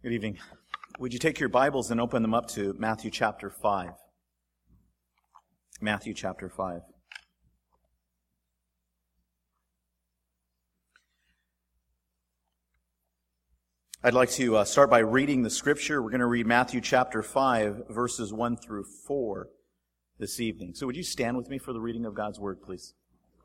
Good evening. Would you take your Bibles and open them up to Matthew chapter 5? Matthew chapter 5. I'd like to start by reading the scripture. We're going to read Matthew chapter 5, verses 1 through 4 this evening. So would you stand with me for the reading of God's Word, please?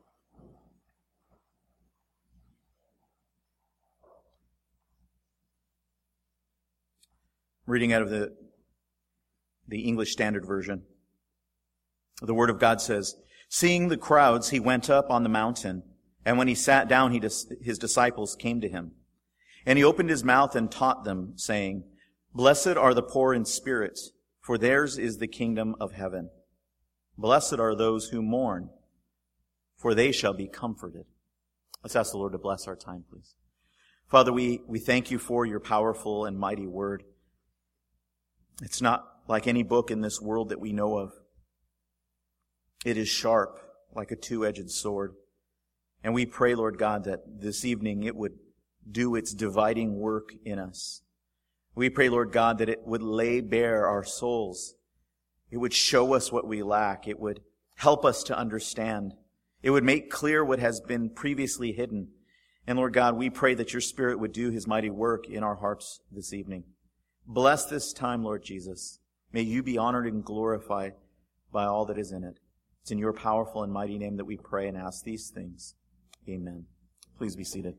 Reading out of the English Standard Version. The Word of God says, "Seeing the crowds, he went up on the mountain, and when he sat down, his disciples came to him. And he opened his mouth and taught them, saying, 'Blessed are the poor in spirit, for theirs is the kingdom of heaven. Blessed are those who mourn, for they shall be comforted.'" Let's ask the Lord to bless our time, please. Father, we thank you for your powerful and mighty word. It's not like any book in this world that we know of. It is sharp, like a two-edged sword. And we pray, Lord God, that this evening it would do its dividing work in us. We pray, Lord God, that it would lay bare our souls. It would show us what we lack. It would help us to understand. It would make clear what has been previously hidden. And Lord God, we pray that your Spirit would do his mighty work in our hearts this evening. Bless this time, Lord Jesus. May you be honored and glorified by all that is in it. It's in your powerful and mighty name that we pray and ask these things. Amen. Please be seated.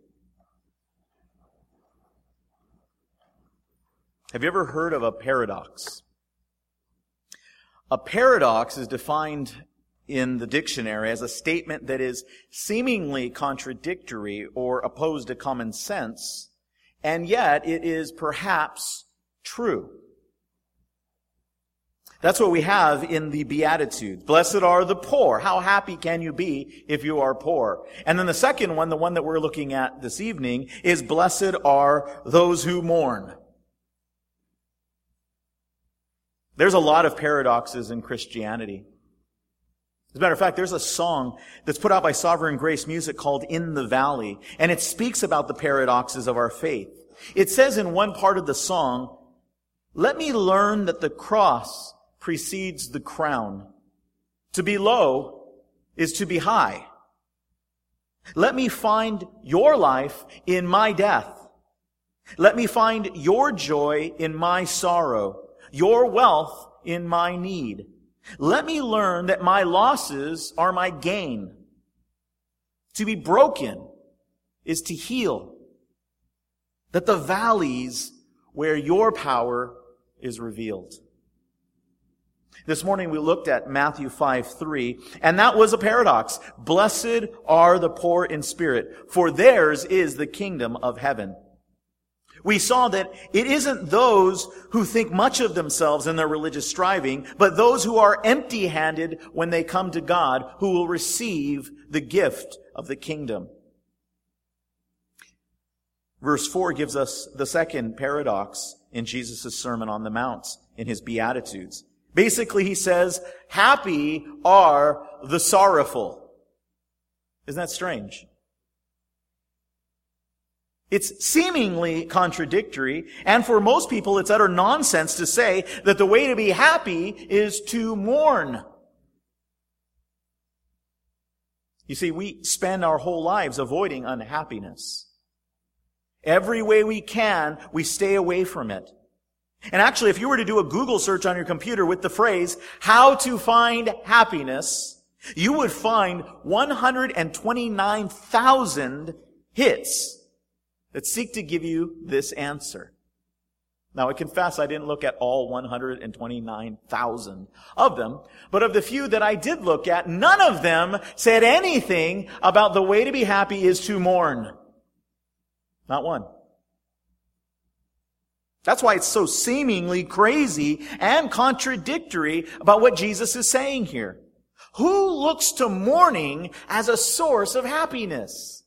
Have you ever heard of a paradox? A paradox is defined in the dictionary as a statement that is seemingly contradictory or opposed to common sense, and yet it is perhaps true. That's what we have in the Beatitudes. Blessed are the poor. How happy can you be if you are poor? And then the second one, the one that we're looking at this evening, is blessed are those who mourn. There's a lot of paradoxes in Christianity. As a matter of fact, there's a song that's put out by Sovereign Grace Music called "In the Valley," and it speaks about the paradoxes of our faith. It says in one part of the song, "Let me learn that the cross precedes the crown. To be low is to be high. Let me find your life in my death. Let me find your joy in my sorrow, your wealth in my need. Let me learn that my losses are my gain. To be broken is to heal. That the valleys where your power is revealed." This morning we looked at Matthew 5:3, and that was a paradox. Blessed are the poor in spirit, for theirs is the kingdom of heaven. We saw that it isn't those who think much of themselves in their religious striving, but those who are empty-handed when they come to God, who will receive the gift of the kingdom. Verse 4 gives us the second paradox in Jesus' Sermon on the Mount, in his Beatitudes. Basically, he says, happy are the sorrowful. Isn't that strange? It's seemingly contradictory, and for most people it's utter nonsense to say that the way to be happy is to mourn. You see, we spend our whole lives avoiding unhappiness. Every way we can, we stay away from it. And actually, if you were to do a Google search on your computer with the phrase, "how to find happiness," you would find 129,000 hits that seek to give you this answer. Now, I confess I didn't look at all 129,000 of them, but of the few that I did look at, none of them said anything about the way to be happy is to mourn. Not one. That's why it's so seemingly crazy and contradictory about what Jesus is saying here. Who looks to mourning as a source of happiness?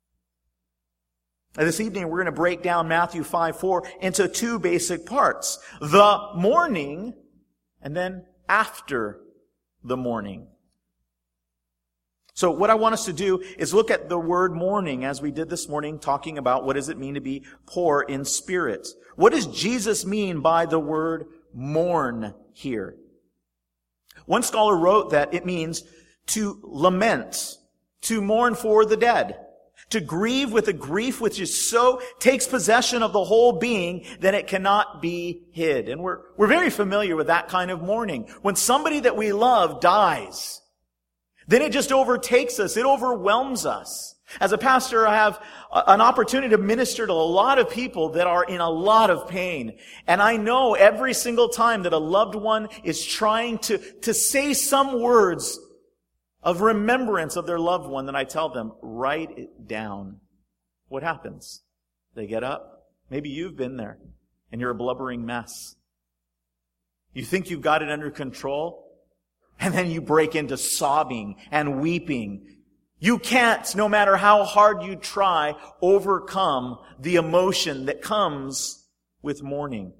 Now, this evening we're going to break down Matthew 5:4 into two basic parts. The mourning, and then after the mourning. So what I want us to do is look at the word mourning as we did this morning, talking about what does it mean to be poor in spirit. What does Jesus mean by the word mourn here? One scholar wrote that it means to lament, to mourn for the dead, to grieve with a grief which is so takes possession of the whole being that it cannot be hid. And we're very familiar with that kind of mourning. When somebody that we love dies, then it just overtakes us. It overwhelms us. As a pastor, I have an opportunity to minister to a lot of people that are in a lot of pain. And I know every single time that a loved one is trying to say some words of remembrance of their loved one, that I tell them, write it down. What happens? They get up. Maybe you've been there and you're a blubbering mess. You think you've got it under control, and then you break into sobbing and weeping. You can't, no matter how hard you try, overcome the emotion that comes with mourning.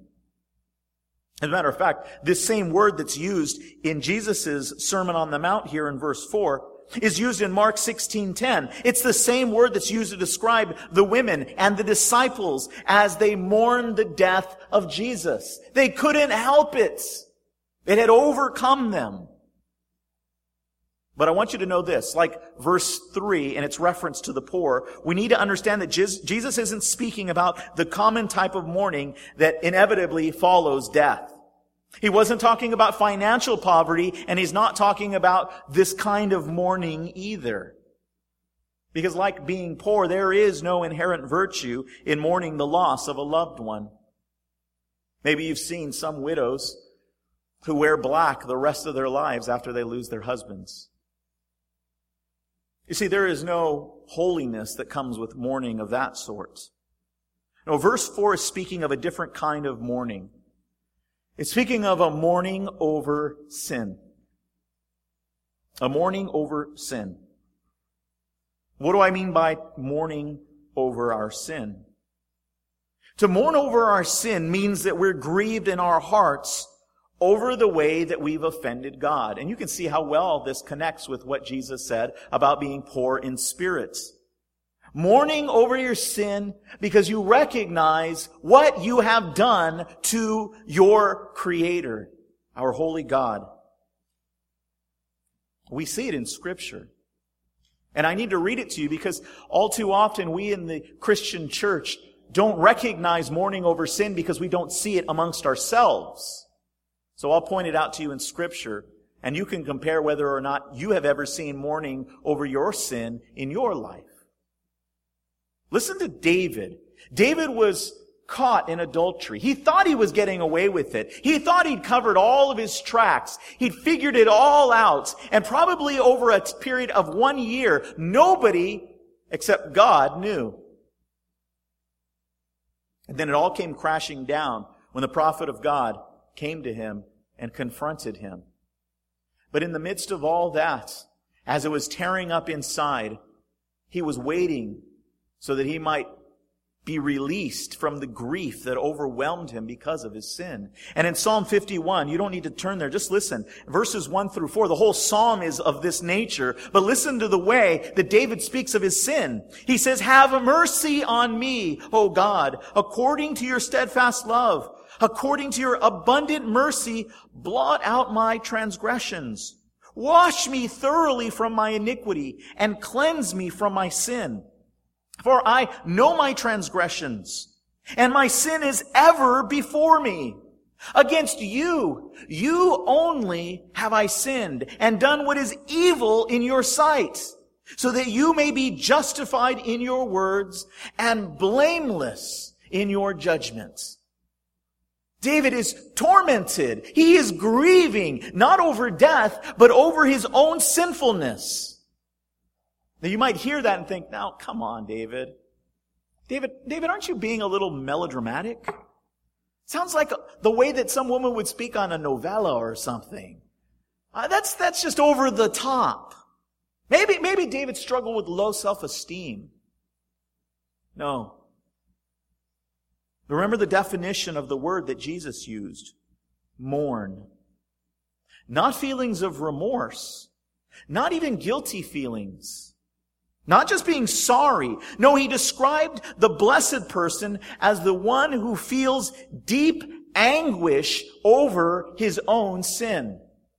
As a matter of fact, this same word that's used in Jesus' Sermon on the Mount here in verse 4 is used in Mark 16:10. It's the same word that's used to describe the women and the disciples as they mourned the death of Jesus. They couldn't help it. It had overcome them. But I want you to know this, like verse 3 and its reference to the poor, we need to understand that Jesus isn't speaking about the common type of mourning that inevitably follows death. He wasn't talking about financial poverty, and he's not talking about this kind of mourning either. Because like being poor, there is no inherent virtue in mourning the loss of a loved one. Maybe you've seen some widows who wear black the rest of their lives after they lose their husbands. You see, there is no holiness that comes with mourning of that sort. No, verse 4 is speaking of a different kind of mourning. It's speaking of a mourning over sin. A mourning over sin. What do I mean by mourning over our sin? To mourn over our sin means that we're grieved in our hearts over the way that we've offended God. And you can see how well this connects with what Jesus said about being poor in spirit. Mourning over your sin because you recognize what you have done to your Creator, our holy God. We see it in Scripture. And I need to read it to you because all too often we in the Christian church don't recognize mourning over sin because we don't see it amongst ourselves. So I'll point it out to you in Scripture, and you can compare whether or not you have ever seen mourning over your sin in your life. Listen to David. David was caught in adultery. He thought he was getting away with it. He thought he'd covered all of his tracks. He'd figured it all out. And probably over a period of 1 year, nobody except God knew. And then it all came crashing down when the prophet of God came to him and confronted him. But in the midst of all that, as it was tearing up inside, he was waiting so that he might be released from the grief that overwhelmed him because of his sin. And in Psalm 51, you don't need to turn there, just listen. Verses 1 through 4, the whole psalm is of this nature, but listen to the way that David speaks of his sin. He says, "Have mercy on me, O God, according to your steadfast love. According to your abundant mercy, blot out my transgressions. Wash me thoroughly from my iniquity and cleanse me from my sin. For I know my transgressions, and my sin is ever before me. Against you, you only have I sinned and done what is evil in your sight, so that you may be justified in your words and blameless in your judgments." David is tormented. He is grieving, not over death, but over his own sinfulness. Now you might hear that and think, now, come on, David. David, aren't you being a little melodramatic? Sounds like the way that some woman would speak on a novella or something. That's just over the top. Maybe David struggled with low self-esteem. No. Remember the definition of the word that Jesus used. Mourn. Not feelings of remorse, Not even guilty feelings. Not just being sorry. No, he described the blessed person as the one who feels deep anguish over his own sin.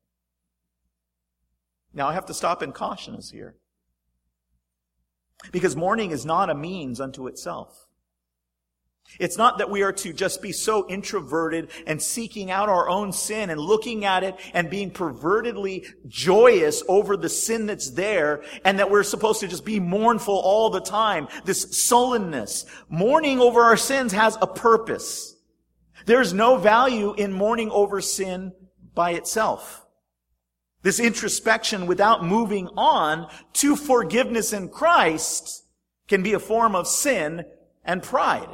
Now I have to stop and caution us here. Because mourning is not a means unto itself. It's not that we are to just be so introverted and seeking out our own sin and looking at it and being pervertedly joyous over the sin that's there, and that we're supposed to just be mournful all the time. This sullenness. Mourning over our sins has a purpose. There's no value in mourning over sin by itself. This introspection without moving on to forgiveness in Christ can be a form of sin and pride.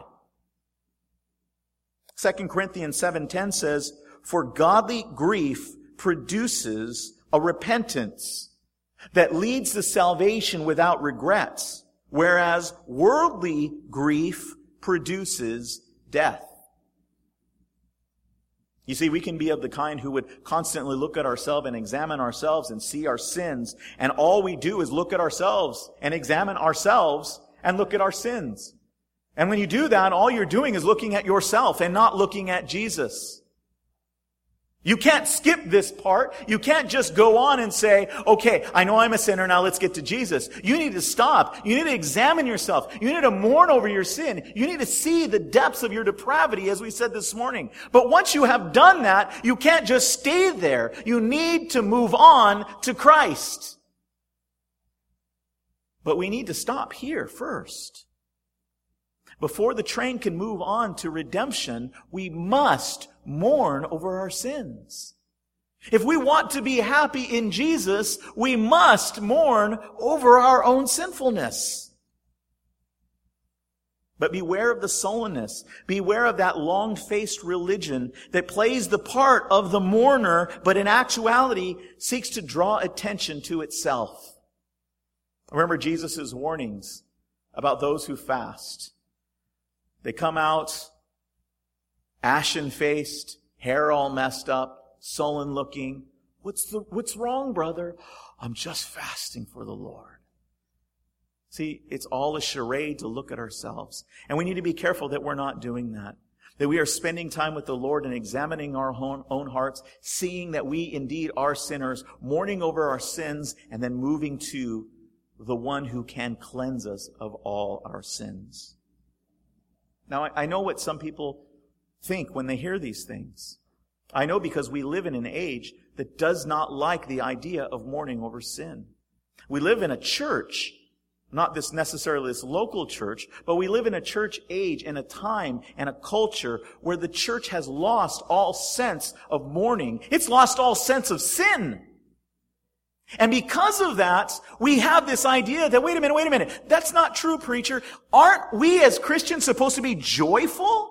2 Corinthians 7:10 says, "For godly grief produces a repentance that leads to salvation without regrets, whereas worldly grief produces death." You see, we can be of the kind who would constantly look at ourselves and examine ourselves and see our sins, and all we do is look at ourselves and examine ourselves and look at our sins. And when you do that, all you're doing is looking at yourself and not looking at Jesus. You can't skip this part. You can't just go on and say, okay, I know I'm a sinner, now let's get to Jesus. You need to stop. You need to examine yourself. You need to mourn over your sin. You need to see the depths of your depravity, as we said this morning. But once you have done that, you can't just stay there. You need to move on to Christ. But we need to stop here first. Before the train can move on to redemption, we must mourn over our sins. If we want to be happy in Jesus, we must mourn over our own sinfulness. But beware of the sullenness. Beware of that long-faced religion that plays the part of the mourner, but in actuality seeks to draw attention to itself. Remember Jesus' warnings about those who fast. They come out ashen-faced, hair all messed up, sullen-looking. What's wrong, brother? I'm just fasting for the Lord. See, it's all a charade to look at ourselves. And we need to be careful that we're not doing that. That we are spending time with the Lord and examining our own hearts, seeing that we indeed are sinners, mourning over our sins, and then moving to the one who can cleanse us of all our sins. Now, I know what some people think when they hear these things. I know because we live in an age that does not like the idea of mourning over sin. We live in a church, not this necessarily this local church, but we live in a church age and a time and a culture where the church has lost all sense of mourning. It's lost all sense of sin. And because of that, we have this idea that, wait a minute, that's not true, preacher. Aren't we as Christians supposed to be joyful?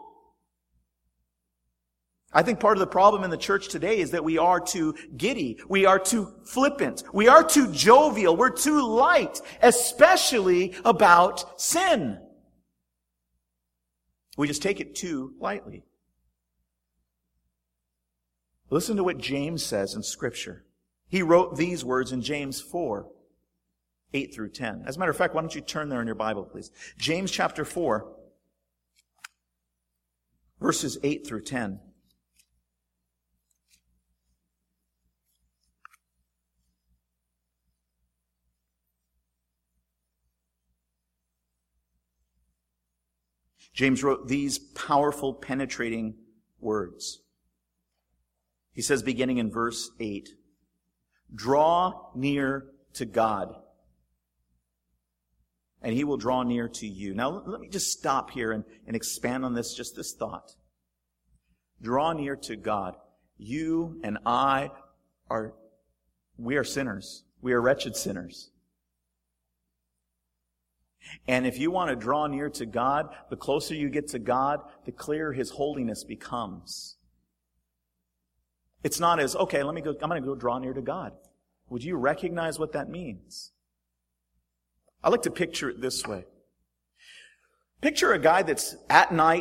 I think part of the problem in the church today is that we are too giddy. We are too flippant. We are too jovial. We're too light, especially about sin. We just take it too lightly. Listen to what James says in Scripture. He wrote these words in James 4, 8 through 10. As a matter of fact, why don't you turn there in your Bible, please? James chapter 4, verses 8 through 10. James wrote these powerful, penetrating words. He says, beginning in verse 8, "Draw near to God, and He will draw near to you." Now, let me just stop here and expand on this, just this thought. Draw near to God. You and I we are sinners. We are wretched sinners. And if you want to draw near to God, the closer you get to God, the clearer His holiness becomes. It's not as, okay, I'm going to go draw near to God. Would you recognize what that means? I like to picture it this way. Picture a guy that's at night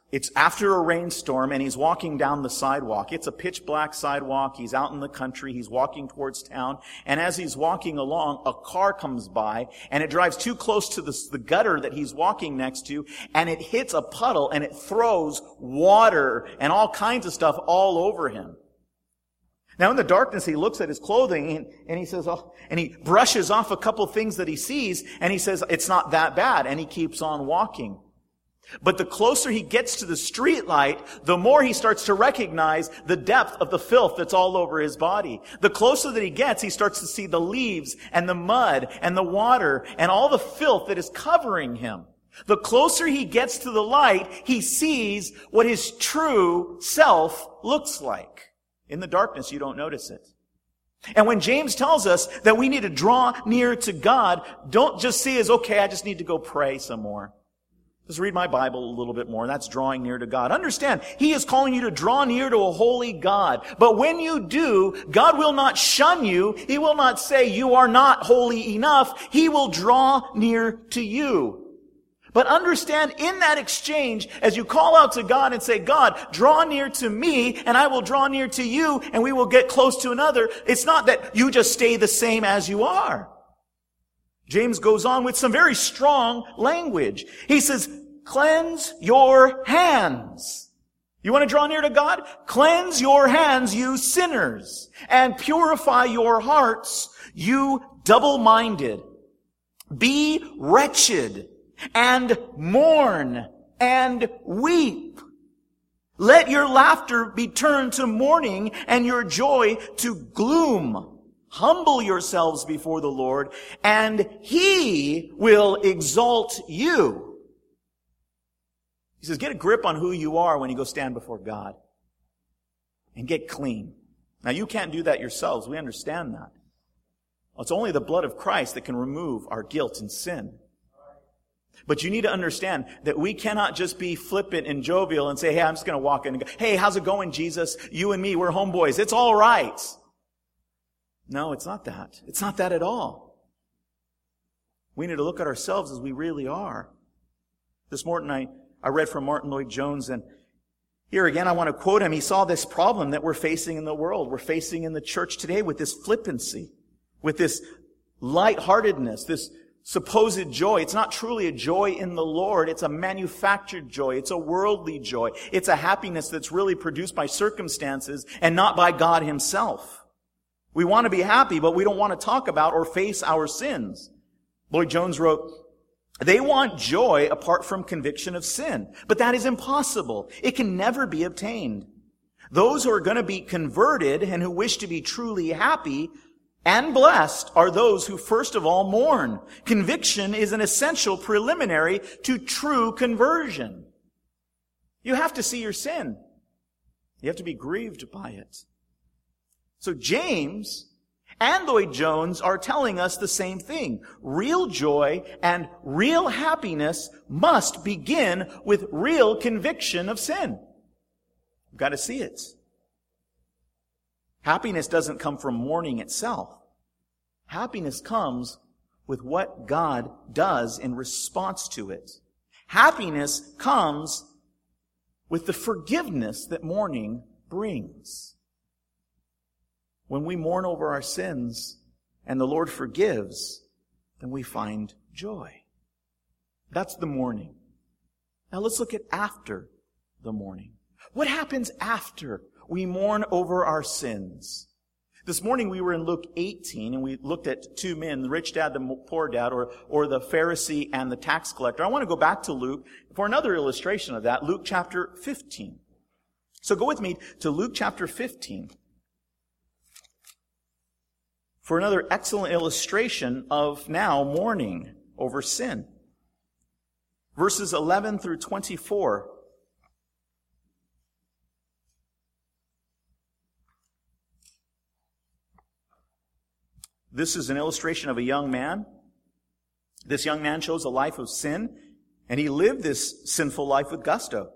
It's after a rainstorm, and he's walking down the sidewalk. It's a pitch black sidewalk. He's out in the country. He's walking towards town. And as he's walking along, a car comes by, and it drives too close to the gutter that he's walking next to, and it hits a puddle, and it throws water and all kinds of stuff all over him. Now in the darkness, he looks at his clothing, and he says, oh, and he brushes off a couple things that he sees, and he says, it's not that bad, and he keeps on walking. But the closer he gets to the street light, the more he starts to recognize the depth of the filth that's all over his body. The closer that he gets, he starts to see the leaves and the mud and the water and all the filth that is covering him. The closer he gets to the light, he sees what his true self looks like. In the darkness, you don't notice it. And when James tells us that we need to draw near to God, don't just see as, okay, I just need to go pray some more. Just read my Bible a little bit more. That's drawing near to God. Understand, He is calling you to draw near to a holy God. But when you do, God will not shun you. He will not say you are not holy enough. He will draw near to you. But understand, in that exchange, as you call out to God and say, God, draw near to me, and I will draw near to you, and we will get close to another, it's not that you just stay the same as you are. James goes on with some very strong language. He says, cleanse your hands. You want to draw near to God? Cleanse your hands, you sinners, and purify your hearts, you double-minded. Be wretched, and mourn, and weep. Let your laughter be turned to mourning, and your joy to gloom. Humble yourselves before the Lord, and He will exalt you. He says, get a grip on who you are when you go stand before God. And get clean. Now, you can't do that yourselves. We understand that. It's only the blood of Christ that can remove our guilt and sin. But you need to understand that we cannot just be flippant and jovial and say, hey, I'm just going to walk in and go, hey, how's it going, Jesus? You and me, we're homeboys. It's all right. No, it's not that. It's not that at all. We need to look at ourselves as we really are. This morning I read from Martin Lloyd-Jones, and here again I want to quote him. He saw this problem that we're facing in the world. We're facing in the church today with this flippancy, with this lightheartedness, this supposed joy. It's not truly a joy in the Lord. It's a manufactured joy. It's a worldly joy. It's a happiness that's really produced by circumstances and not by God Himself. We want to be happy, but we don't want to talk about or face our sins. Lloyd-Jones wrote, they want joy apart from conviction of sin, but that is impossible. It can never be obtained. Those who are going to be converted and who wish to be truly happy and blessed are those who first of all mourn. Conviction is an essential preliminary to true conversion. You have to see your sin. You have to be grieved by it. So James and Lloyd-Jones are telling us the same thing. Real joy and real happiness must begin with real conviction of sin. You've got to see it. Happiness doesn't come from mourning itself. Happiness comes with what God does in response to it. Happiness comes with the forgiveness that mourning brings. When we mourn over our sins and the Lord forgives, then we find joy. That's the mourning. Now let's look at after the mourning. What happens after we mourn over our sins? This morning we were in Luke 18 and we looked at two men, the rich dad, the poor dad, or the Pharisee and the tax collector. I want to go back to Luke for another illustration of that, Luke chapter 15. So go with me to Luke chapter 15. For another excellent illustration of now mourning over sin. Verses 11 through 24. This is an illustration of a young man. This young man chose a life of sin, and he lived this sinful life with gusto.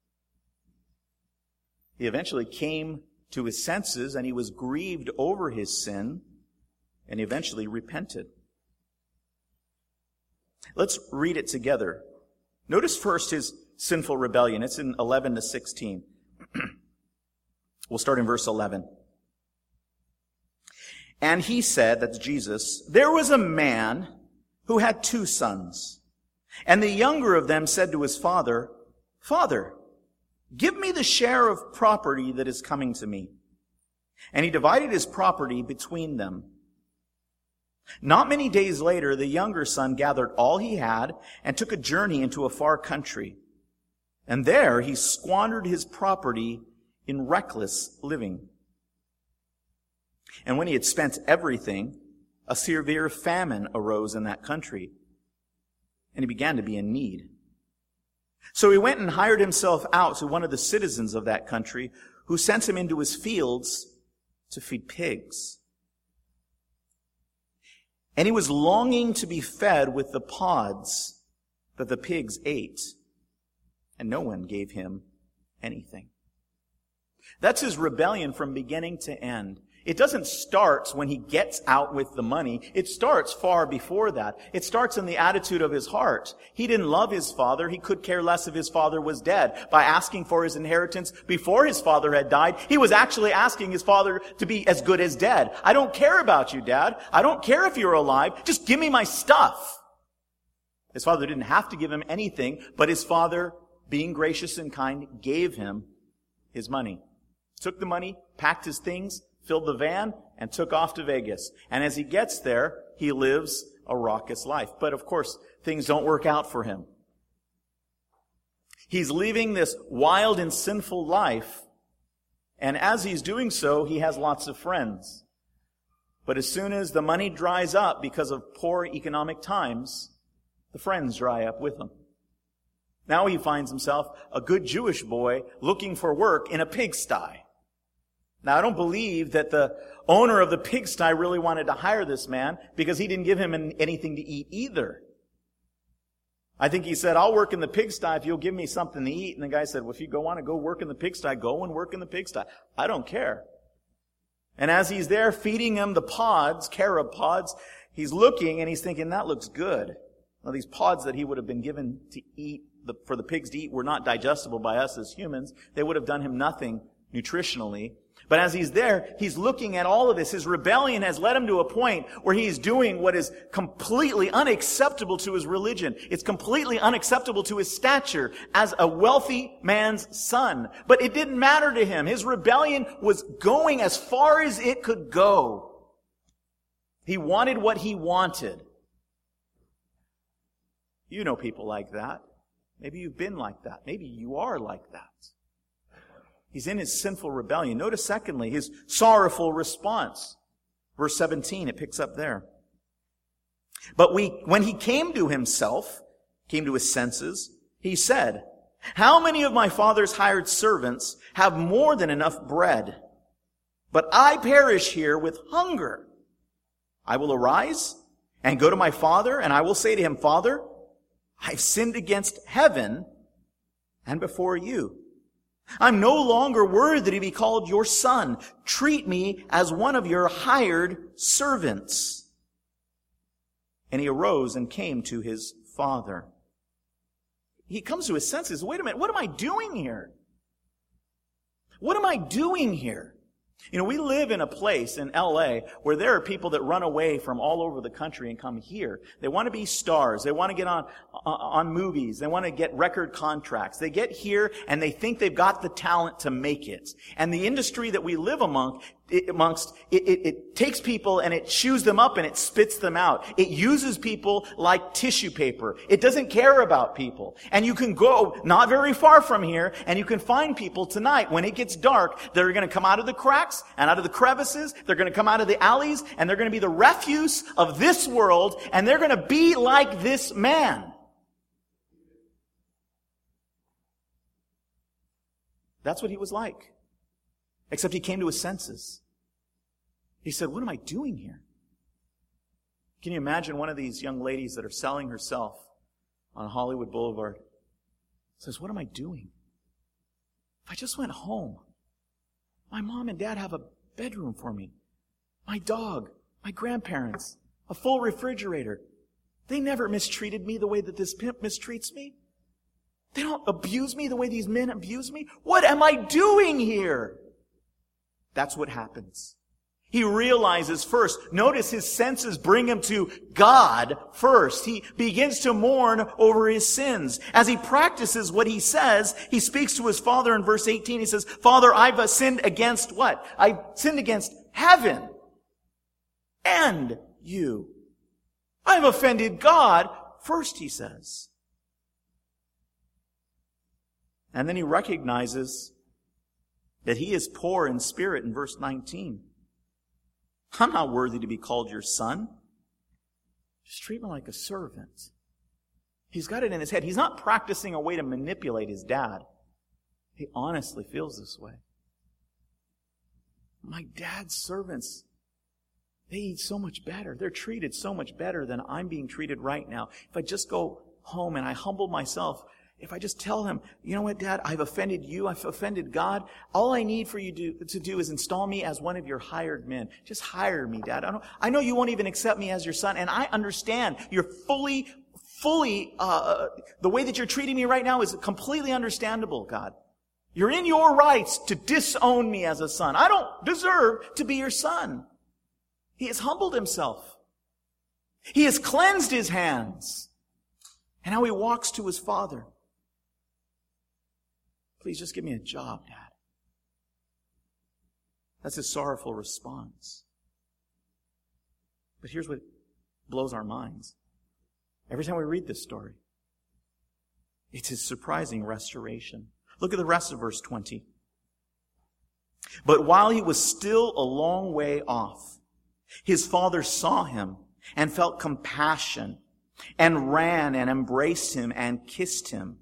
He eventually came to his senses, and he was grieved over his sin, and eventually repented. Let's read it together. Notice first his sinful rebellion. It's in 11 to 16. We'll start in verse 11. And he said, that's Jesus, there was a man who had 2 sons. And the younger of them said to his father, Father, give me the share of property that is coming to me. And he divided his property between them. Not many days later, the younger son gathered all he had and took a journey into a far country. And there he squandered his property in reckless living. And when he had spent everything, a severe famine arose in that country, and he began to be in need. So he went and hired himself out to one of the citizens of that country, who sent him into his fields to feed pigs. And he was longing to be fed with the pods that the pigs ate, and no one gave him anything. That's his rebellion from beginning to end. It doesn't start when he gets out with the money. It starts far before that. It starts in the attitude of his heart. He didn't love his father. He could care less if his father was dead. By asking for his inheritance before his father had died, he was actually asking his father to be as good as dead. I don't care about you, Dad. I don't care if you're alive. Just give me my stuff. His father didn't have to give him anything, but his father, being gracious and kind, gave him his money. Took the money, packed his things, filled the van, and took off to Vegas. And as he gets there, he lives a raucous life. But of course, things don't work out for him. He's living this wild and sinful life, and as he's doing so, he has lots of friends. But as soon as the money dries up because of poor economic times, the friends dry up with him. Now he finds himself a good Jewish boy looking for work in a pigsty. Now, I don't believe that the owner of the pigsty really wanted to hire this man because he didn't give him anything to eat either. I think he said, I'll work in the pigsty if you'll give me something to eat. And the guy said, well, if you want to go work in the pigsty, go and work in the pigsty. I don't care. And as he's there feeding him the pods, carob pods, he's looking and he's thinking, that looks good. Now, these pods that he would have been given to eat, for the pigs to eat, were not digestible by us as humans. They would have done him nothing nutritionally. But as he's there, he's looking at all of this. His rebellion has led him to a point where he's doing what is completely unacceptable to his religion. It's completely unacceptable to his stature as a wealthy man's son. But it didn't matter to him. His rebellion was going as far as it could go. He wanted what he wanted. You know people like that. Maybe you've been like that. Maybe you are like that. He's in his sinful rebellion. Notice, secondly, his sorrowful response. Verse 17, it picks up there. But when he came to himself, came to his senses, he said, how many of my father's hired servants have more than enough bread? But I perish here with hunger. I will arise and go to my father, and I will say to him, Father, I've sinned against heaven and before you. I'm no longer worthy to be called your son. Treat me as one of your hired servants. And he arose and came to his father. He comes to his senses. Wait a minute, what am I doing here? What am I doing here? You know, we live in a place in LA where there are people that run away from all over the country and come here. They want to be stars. They want to get on movies. They want to get record contracts. They get here and they think they've got the talent to make it. And the industry that we live amongst, it takes people and it chews them up and it spits them out. It uses people like tissue paper. It doesn't care about people. And you can go not very far from here and you can find people tonight when it gets dark that are going to come out of the cracks and out of the crevices. They're going to come out of the alleys and they're going to be the refuse of this world and they're going to be like this man. That's what he was like. Except he came to his senses. He said, what am I doing here? Can you imagine one of these young ladies that are selling herself on Hollywood Boulevard says, what am I doing? If I just went home, my mom and dad have a bedroom for me, my dog, my grandparents, a full refrigerator. They never mistreated me the way that this pimp mistreats me. They don't abuse me the way these men abuse me. What am I doing here? That's what happens. He realizes first, notice his senses bring him to God first. He begins to mourn over his sins. As he practices what he says, he speaks to his father in verse 18. He says, Father, I've sinned against what? I've sinned against heaven and you. I've offended God first, he says. And then he recognizes that he is poor in spirit in verse 19. I'm not worthy to be called your son. Just treat me like a servant. He's got it in his head. He's not practicing a way to manipulate his dad. He honestly feels this way. My dad's servants, they eat so much better. They're treated so much better than I'm being treated right now. If I just go home and I humble myself, if I just tell him, you know what, Dad, I've offended you, I've offended God. All I need for you to do is install me as one of your hired men. Just hire me, Dad. I know you won't even accept me as your son, and I understand you're fully, the way that you're treating me right now is completely understandable, God. You're in your rights to disown me as a son. I don't deserve to be your son. He has humbled himself. He has cleansed his hands. And now he walks to his father. Please just give me a job, Dad. That's his sorrowful response. But here's what blows our minds. Every time we read this story, it's his surprising restoration. Look at the rest of verse 20. But while he was still a long way off, his father saw him and felt compassion and ran and embraced him and kissed him.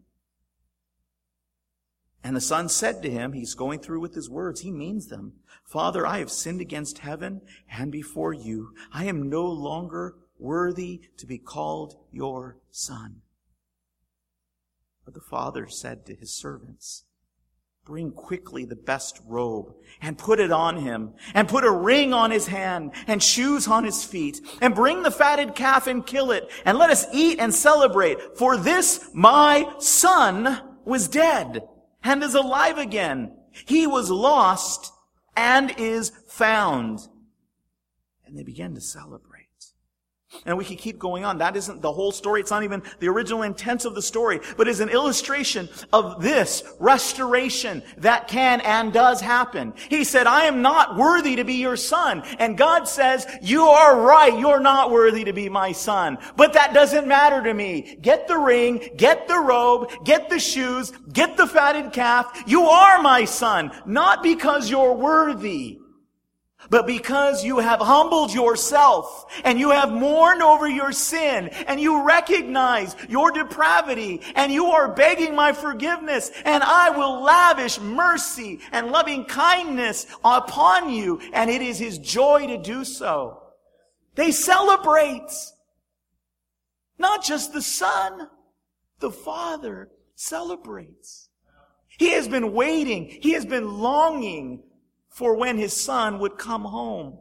And the son said to him, he's going through with his words, he means them. Father, I have sinned against heaven and before you. I am no longer worthy to be called your son. But the father said to his servants, bring quickly the best robe and put it on him, and put a ring on his hand and shoes on his feet, and bring the fatted calf and kill it, and let us eat and celebrate. For this my son was dead and is alive again. He was lost and is found. And they began to celebrate. And we can keep going on. That isn't the whole story. It's not even the original intent of the story, but is an illustration of this restoration that can and does happen. He said, I am not worthy to be your son. And God says, you are right. You're not worthy to be my son. But that doesn't matter to me. Get the ring, get the robe, get the shoes, get the fatted calf. You are my son. Not because you're worthy, but because you have humbled yourself and you have mourned over your sin and you recognize your depravity and you are begging my forgiveness, and I will lavish mercy and loving kindness upon you, and it is his joy to do so. They celebrate. Not just the son, the father celebrates. He has been waiting. He has been longing for when his son would come home.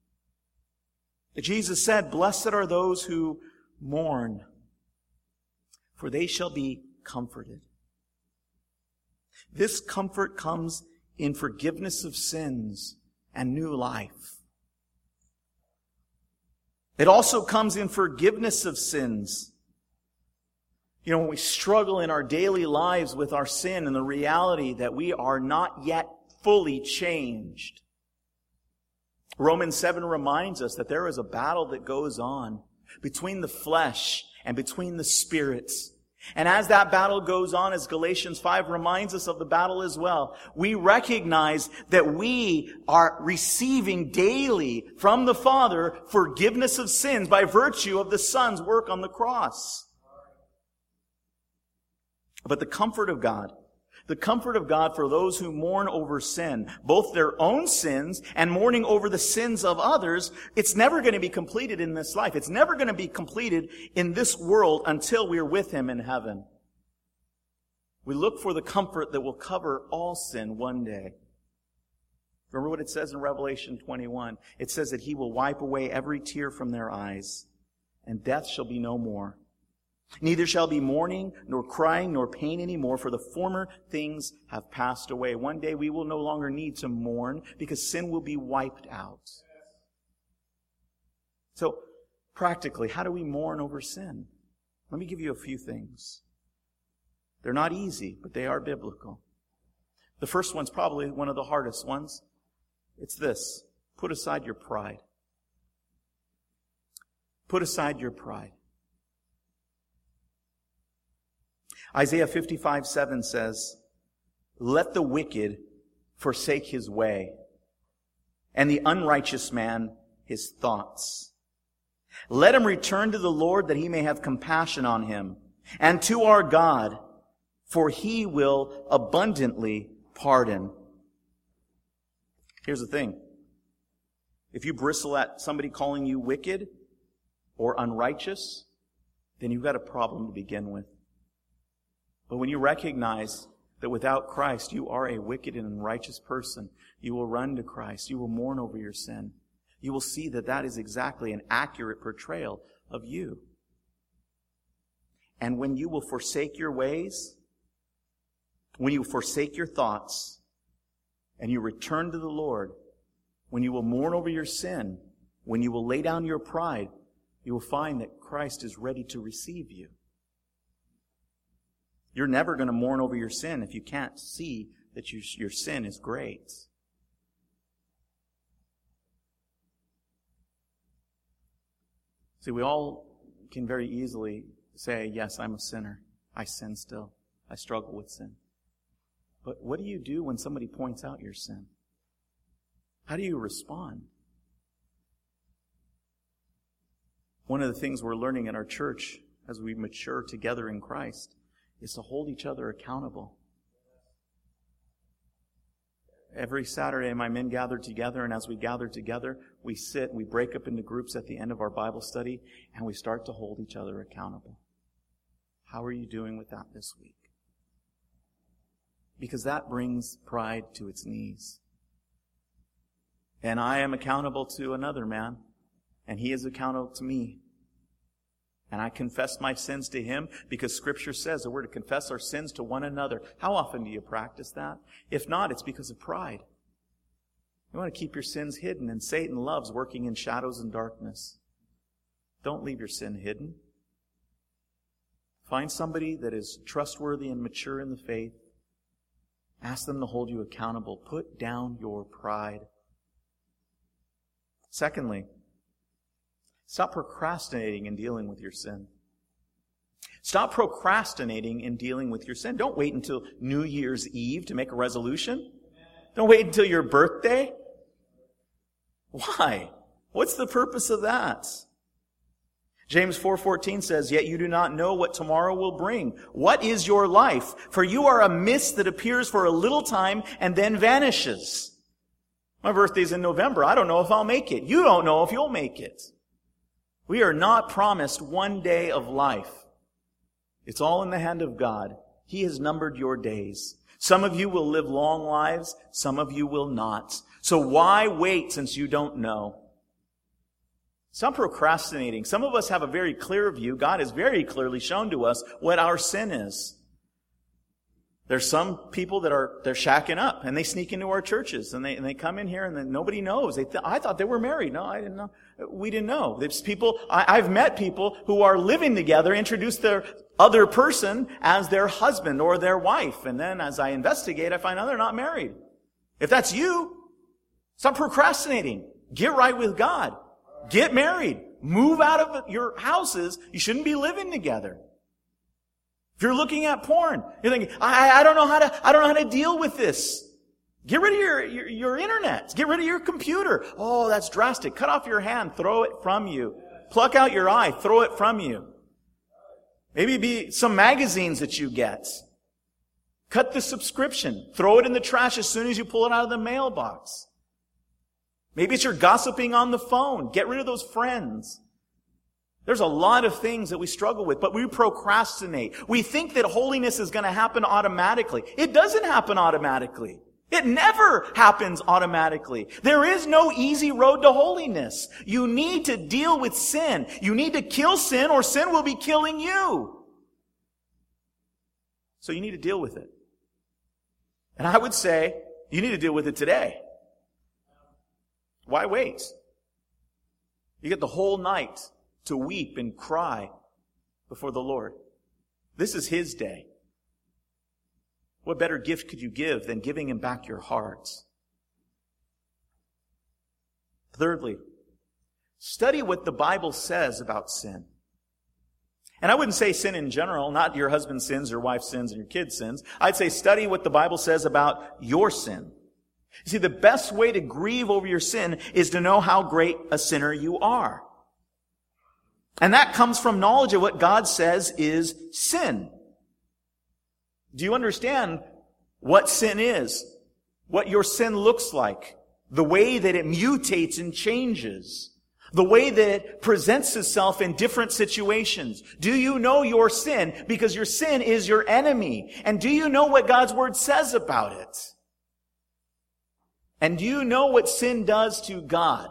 Jesus said, blessed are those who mourn, for they shall be comforted. This comfort comes in forgiveness of sins and new life. It also comes in forgiveness of sins. You know, when we struggle in our daily lives with our sin and the reality that we are not yet fully changed. Romans 7 reminds us that there is a battle that goes on between the flesh and between the spirits. And as that battle goes on, as Galatians 5 reminds us of the battle as well, we recognize that we are receiving daily from the Father forgiveness of sins by virtue of the Son's work on the cross. But the comfort of God for those who mourn over sin, both their own sins and mourning over the sins of others, it's never going to be completed in this life. It's never going to be completed in this world until we're with him in heaven. We look for the comfort that will cover all sin one day. Remember what it says in Revelation 21? It says that he will wipe away every tear from their eyes, and death shall be no more. Neither shall be mourning, nor crying, nor pain anymore, for the former things have passed away. One day we will no longer need to mourn because sin will be wiped out. So, practically, how do we mourn over sin? Let me give you a few things. They're not easy, but they are biblical. The first one's probably one of the hardest ones. It's this: put aside your pride. Put aside your pride. Isaiah 55:7 says, "Let the wicked forsake his way, and the unrighteous man his thoughts. Let him return to the Lord, that he may have compassion on him, and to our God, for he will abundantly pardon." Here's the thing. If you bristle at somebody calling you wicked or unrighteous, then you've got a problem to begin with. But when you recognize that without Christ you are a wicked and unrighteous person, you will run to Christ. You will mourn over your sin. You will see that that is exactly an accurate portrayal of you. And when you will forsake your ways, when you forsake your thoughts, and you return to the Lord, when you will mourn over your sin, when you will lay down your pride, you will find that Christ is ready to receive you. You're never going to mourn over your sin if you can't see that your sin is great. See, we all can very easily say, yes, I'm a sinner. I sin still. I struggle with sin. But what do you do when somebody points out your sin? How do you respond? One of the things we're learning in our church as we mature together in Christ is to hold each other accountable. Every Saturday, my men gather together, and as we gather together, we sit, we break up into groups at the end of our Bible study, and we start to hold each other accountable. How are you doing with that this week? Because that brings pride to its knees. And I am accountable to another man, and he is accountable to me. And I confess my sins to him because Scripture says that we're to confess our sins to one another. How often do you practice that? If not, it's because of pride. You want to keep your sins hidden, and Satan loves working in shadows and darkness. Don't leave your sin hidden. Find somebody that is trustworthy and mature in the faith. Ask them to hold you accountable. Put down your pride. Secondly, stop procrastinating in dealing with your sin. Stop procrastinating in dealing with your sin. Don't wait until New Year's Eve to make a resolution. Don't wait until your birthday. Why? What's the purpose of that? James 4:14 says, "Yet you do not know what tomorrow will bring. What is your life? For you are a mist that appears for a little time and then vanishes." My birthday's in November. I don't know if I'll make it. You don't know if you'll make it. We are not promised one day of life. It's all in the hand of God. He has numbered your days. Some of you will live long lives. Some of you will not. So why wait since you don't know? Stop procrastinating. Some of us have a very clear view. God has very clearly shown to us what our sin is. There's some people they're shacking up and they sneak into our churches and they come in here and then nobody knows. I thought they were married. No, I didn't know. We didn't know. There's people, I've met people who are living together, introduce their other person as their husband or their wife. And then as I investigate, I find out they're not married. If that's you, stop procrastinating. Get right with God. Get married. Move out of your houses. You shouldn't be living together. If you're looking at porn, you're thinking, I don't know how to deal with this. Get rid of your internet. Get rid of your computer. Oh, that's drastic. Cut off your hand. Throw it from you. Pluck out your eye. Throw it from you. Maybe be some magazines that you get. Cut the subscription. Throw it in the trash as soon as you pull it out of the mailbox. Maybe it's you're gossiping on the phone. Get rid of those friends. There's a lot of things that we struggle with, but we procrastinate. We think that holiness is going to happen automatically. It doesn't happen automatically. It never happens automatically. There is no easy road to holiness. You need to deal with sin. You need to kill sin or sin will be killing you. So you need to deal with it. And I would say you need to deal with it today. Why wait? You get the whole night to weep and cry before the Lord. This is His day. What better gift could you give than giving Him back your heart? Thirdly, study what the Bible says about sin. And I wouldn't say sin in general, not your husband's sins, your wife's sins, and your kids' sins. I'd say study what the Bible says about your sin. You see, the best way to grieve over your sin is to know how great a sinner you are. And that comes from knowledge of what God says is sin. Do you understand what sin is? What your sin looks like? The way that it mutates and changes? The way that it presents itself in different situations? Do you know your sin? Because your sin is your enemy. And do you know what God's Word says about it? And do you know what sin does to God?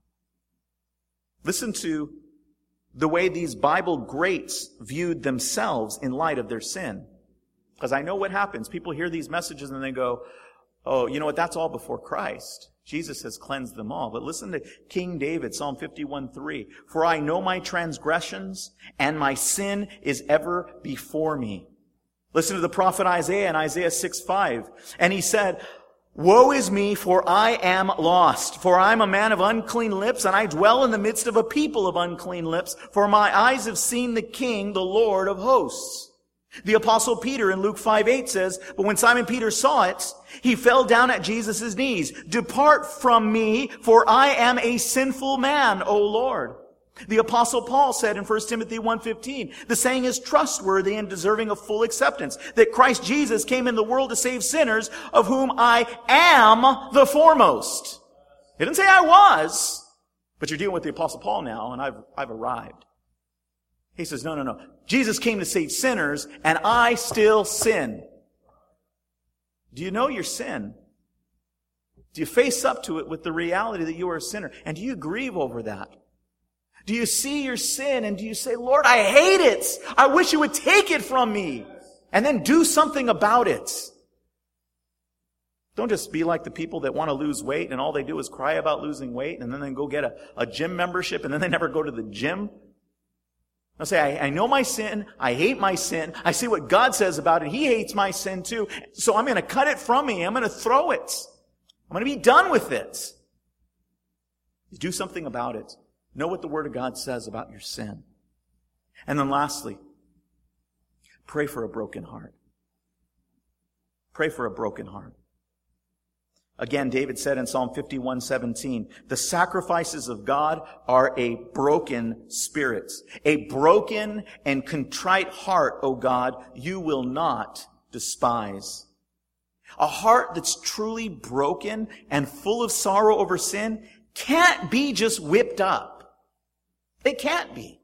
Listen to the way these Bible greats viewed themselves in light of their sin. Because I know what happens. People hear these messages and they go, oh, you know what? That's all before Christ. Jesus has cleansed them all. But listen to King David, Psalm 51:3. For I know my transgressions, and my sin is ever before me. Listen to the prophet Isaiah in Isaiah 6:5. And he said, woe is me, for I am lost. For I am a man of unclean lips, and I dwell in the midst of a people of unclean lips. For my eyes have seen the King, the Lord of hosts. The Apostle Peter in Luke 5:8 says, but when Simon Peter saw it, he fell down at Jesus' knees. Depart from me, for I am a sinful man, O Lord. The Apostle Paul said in 1 Timothy 1:15, the saying is trustworthy and deserving of full acceptance, that Christ Jesus came in the world to save sinners, of whom I am the foremost. He didn't say I was, but you're dealing with the Apostle Paul now, and I've arrived. He says, no. Jesus came to save sinners, and I still sin. Do you know your sin? Do you face up to it with the reality that you are a sinner? And do you grieve over that? Do you see your sin and do you say, Lord, I hate it. I wish you would take it from me. And then do something about it. Don't just be like the people that want to lose weight and all they do is cry about losing weight and then they go get a gym membership and then they never go to the gym. I'll say, I know my sin. I hate my sin. I see what God says about it. He hates my sin too. So I'm going to cut it from me. I'm going to throw it. I'm going to be done with it. Do something about it. Know what the Word of God says about your sin. And then lastly, pray for a broken heart. Pray for a broken heart. Again, David said in Psalm 51:17, the sacrifices of God are a broken spirit. A broken and contrite heart, O God, you will not despise. A heart that's truly broken and full of sorrow over sin can't be just whipped up. It can't be.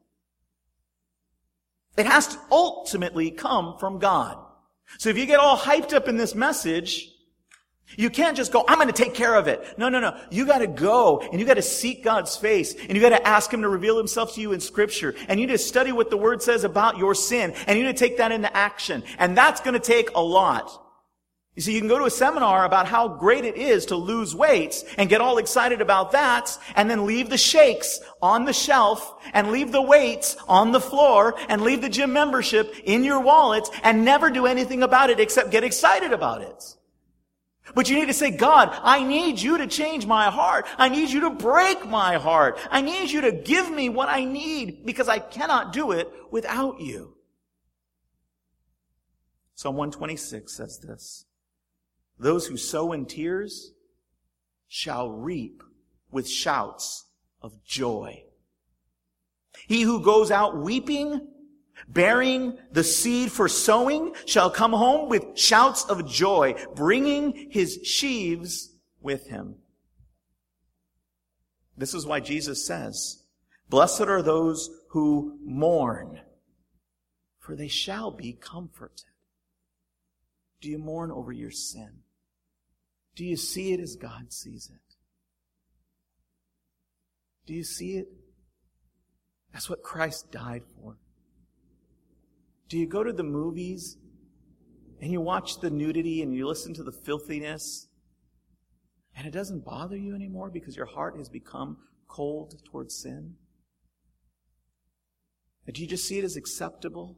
It has to ultimately come from God. So if you get all hyped up in this message, you can't just go, I'm going to take care of it. No. You got to go and you got to seek God's face and you got to ask Him to reveal Himself to you in Scripture. And you need to study what the Word says about your sin and you need to take that into action. And that's going to take a lot. You see, you can go to a seminar about how great it is to lose weight and get all excited about that and then leave the shakes on the shelf and leave the weights on the floor and leave the gym membership in your wallet and never do anything about it except get excited about it. But you need to say, God, I need you to change my heart. I need you to break my heart. I need you to give me what I need because I cannot do it without you. Psalm 126 says this. Those who sow in tears shall reap with shouts of joy. He who goes out weeping, bearing the seed for sowing, shall come home with shouts of joy, bringing his sheaves with him. This is why Jesus says, blessed are those who mourn, for they shall be comforted. Do you mourn over your sin? Do you see it as God sees it? Do you see it? That's what Christ died for. Do you go to the movies And you watch the nudity and you listen to the filthiness, and it doesn't bother you anymore because your heart has become cold towards sin? Do you just see it as acceptable?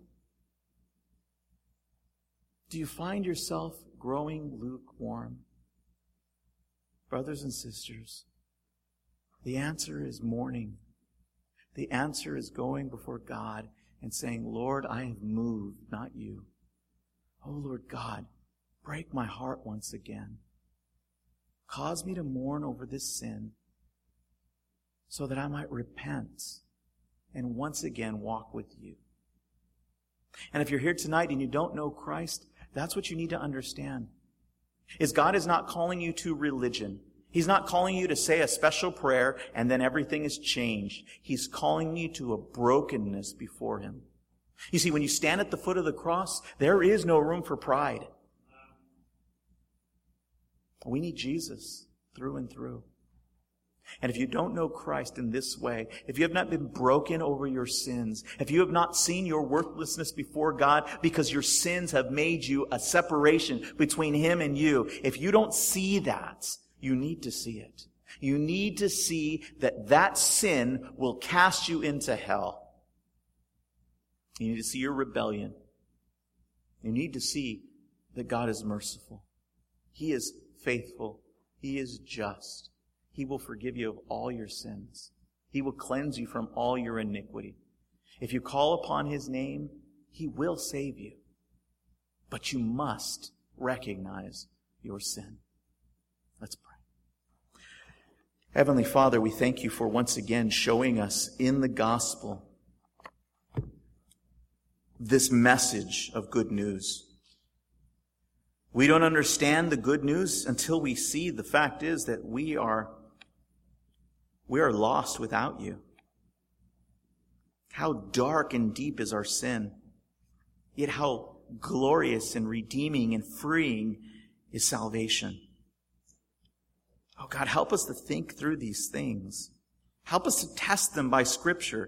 Do you find yourself growing lukewarm? Brothers and sisters, the answer is mourning. The answer is going before God and saying, Lord, I have moved, not you. Oh, Lord God, break my heart once again. Cause me to mourn over this sin so that I might repent and once again walk with you. And if you're here tonight and you don't know Christ, that's what you need to understand. Is God is not calling you to religion. He's not calling you to say a special prayer and then everything is changed. He's calling you to a brokenness before Him. You see, when you stand at the foot of the cross, there is no room for pride. We need Jesus through and through. And if you don't know Christ in this way, if you have not been broken over your sins, if you have not seen your worthlessness before God because your sins have made you a separation between Him and you, if you don't see that, you need to see it. You need to see that that sin will cast you into hell. You need to see your rebellion. You need to see that God is merciful. He is faithful. He is just. He will forgive you of all your sins. He will cleanse you from all your iniquity. If you call upon His name, He will save you. But you must recognize your sin. Let's pray. Heavenly Father, we thank You for once again showing us in the gospel this message of good news. We don't understand the good news until we see the fact is that we are lost without You. How dark and deep is our sin, yet how glorious and redeeming and freeing is salvation. Oh God, help us to think through these things. Help us to test them by Scripture.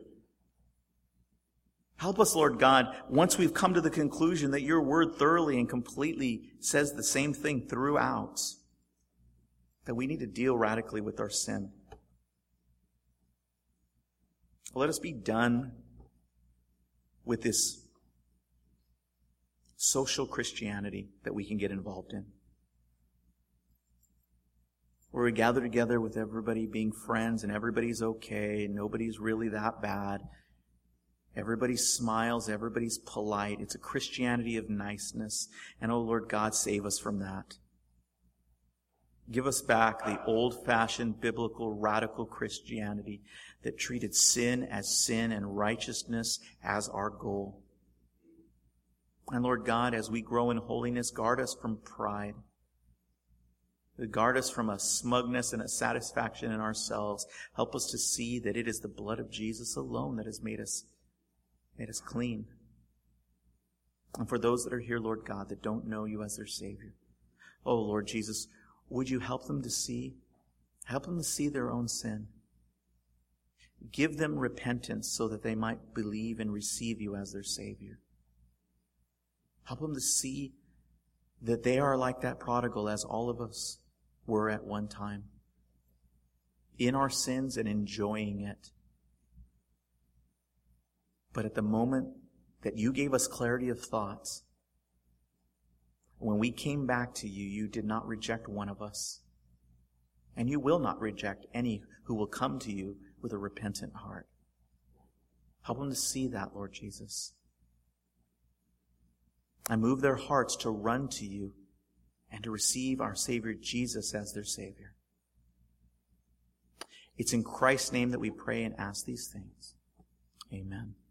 Help us, Lord God, once we've come to the conclusion that Your Word thoroughly and completely says the same thing throughout, that we need to deal radically with our sin. Let us be done with this social Christianity that we can get involved in, where we gather together with everybody being friends and everybody's okay and nobody's really that bad. Everybody smiles, everybody's polite. It's a Christianity of niceness. And oh Lord God, save us from that. Give us back the old-fashioned, biblical, radical Christianity that treated sin as sin and righteousness as our goal. And Lord God, as we grow in holiness, guard us from pride. Guard us from a smugness and a satisfaction in ourselves. Help us to see that it is the blood of Jesus alone that has made us clean. And for those that are here, Lord God, that don't know You as their Savior, oh Lord Jesus, would You help them to see their own sin. Give them repentance so that they might believe and receive You as their Savior. Help them to see that they are like that prodigal, as all of us were at one time, in our sins and enjoying it. But at the moment that You gave us clarity of thoughts, when we came back to You, You did not reject one of us. And You will not reject any who will come to You with a repentant heart. Help them to see that, Lord Jesus. And move their hearts to run to You and to receive our Savior Jesus as their Savior. It's in Christ's name that we pray and ask these things. Amen.